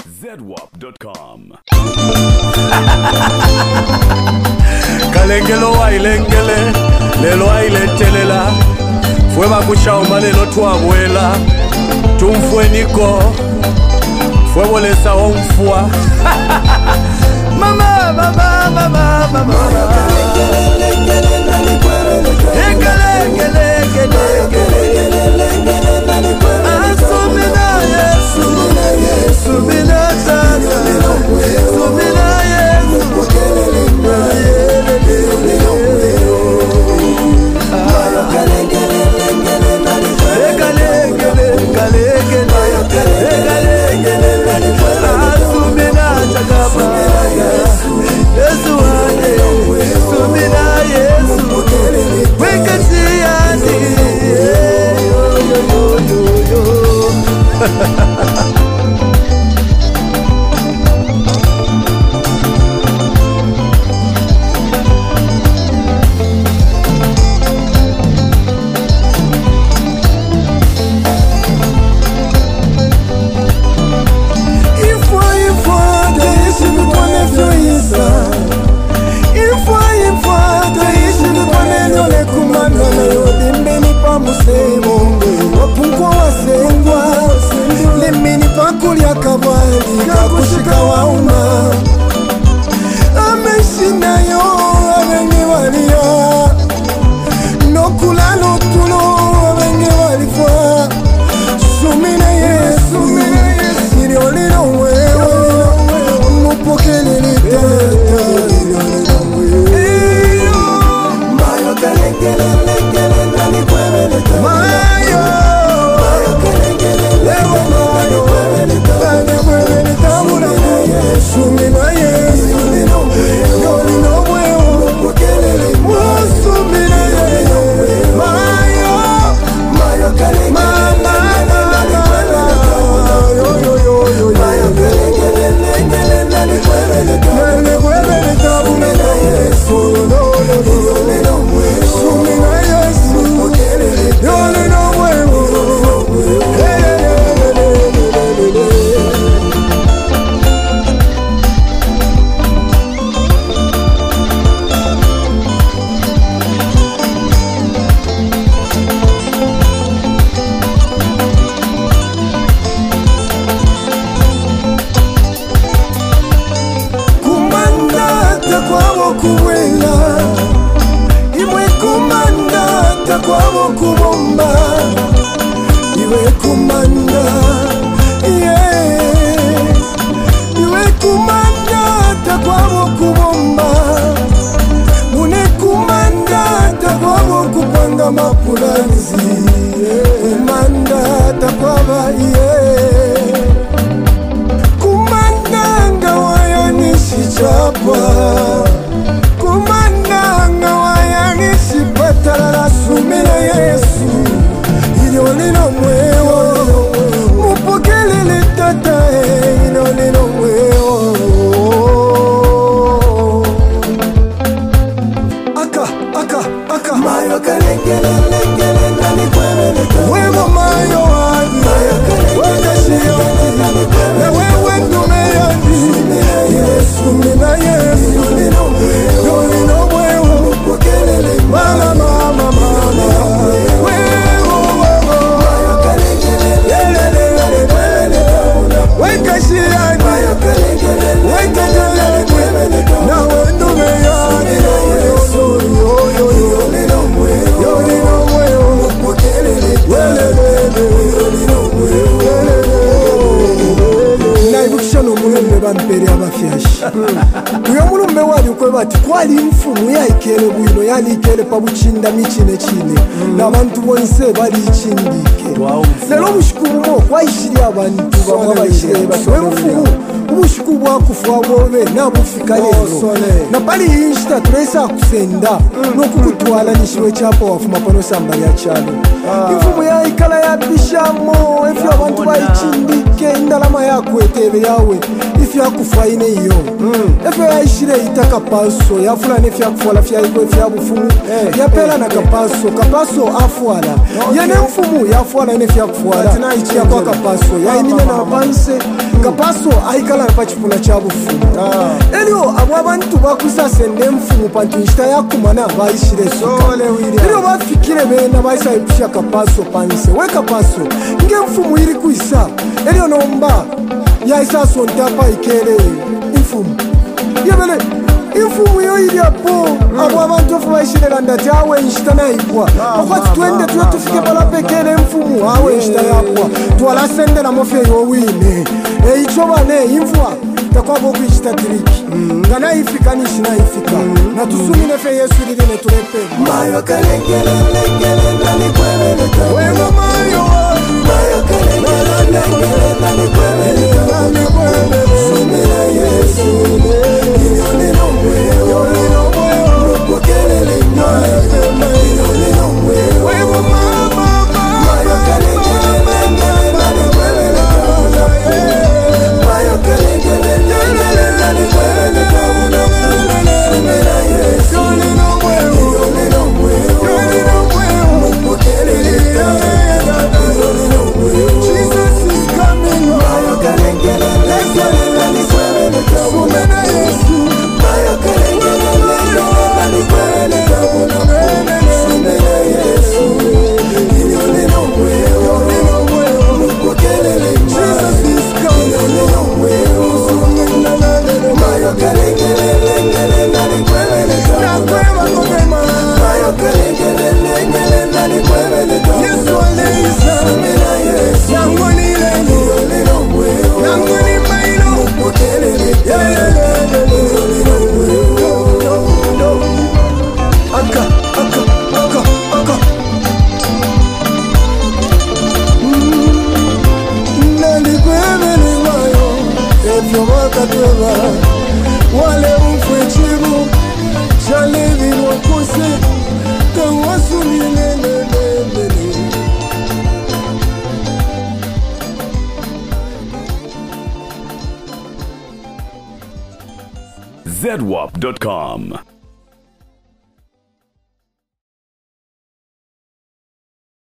ZWAP.com. Kalengelo wailengele lelo ailetelela fwe bakushauma lelo twabwela tumfwe niko fwe bolesa omfwa mama mama mama mama Kakushika wauma ameshinda yo abengi walia nokula notulo abengi walifwa sumina Yesu iliolino wewe mupokelele tata iliolino wewe mayo kalengele lengele nani kwebele tata mayo kalengele lewa mayo kwebele tata Sumina Yesu, yolino mweo, sumina Yesu, mayo kalengele, uyo mulumbe wali ukwebati kwali mfumu yaikele bwino yalikele pabuchinda michine chine nabantu bonse bali ichindike lelo bushikumo kwayishiri abantu bamwe bayishire baswe mfumu ubushiku bwakufa bobe nabufika lero na pali insta tresa kusenda nokukutwala nishiwe chapo wafuma pano samba ya chalo mfumu yaikala ya bishamo efya abantu bayichindike indalama yakwetebe yawe ifya kufa ine iyo efya yaishire itaka paso yafula nefya kufuala fya iko efya bufumu yapela na kapaso afuala yene mfumu yafuala na ine fya kufuala ya kwa kapaso ya imine na panse kapaso aikala pa chipuna cha bufumu elio abo abantu bakusa sende mfumu pantu nshita yakumana bayishire elio bafikire bena bayisa ipusha kapaso panse we kapaso nge mfumu iri kuisa elio nomba ya isa sontapa ikele mfumu yabele imfumu yo iri apo abo abantu ofu bayishirira ndati awe nshita naikwa okwati twende tuwe tufike pala pekele mfumu awe nshita yakwa tuwala sende na mofe yo wine ichobane imvua takwabo kuishita triki ngana ifika nishi na ifika na tusumine fe Yesu liline tulepe mayo kalengele lengele nani kwelele wema mayo kalengele nani kwelele sumina Yesu ilione nomweyo mupokelele ilione nomweyo wema mayo kalengele lengele nani kwelele mayo kalengele lengele nani kwelele sumina Yesu ilione nomweyo mupokelele ilione nomweyo Jesus is coming mayo kalengele lengele nani kwelele sumina Yesu mayo kalengele lengele nani kwelele sumina Yesu ilione nomweyo mupokelele Jesus is coming mayo kalengele lengele nani kwelele mayo kalengele lengele nani kwelele Yesu aleisa sumina Yesu yangonile ilione nomweyo yangoni maino mupokelele ilione nomweyo aka nalikwemele mayo efyo wakatweba wale umfwechiru chalevi wakose tawasumilelelelele zedwap.com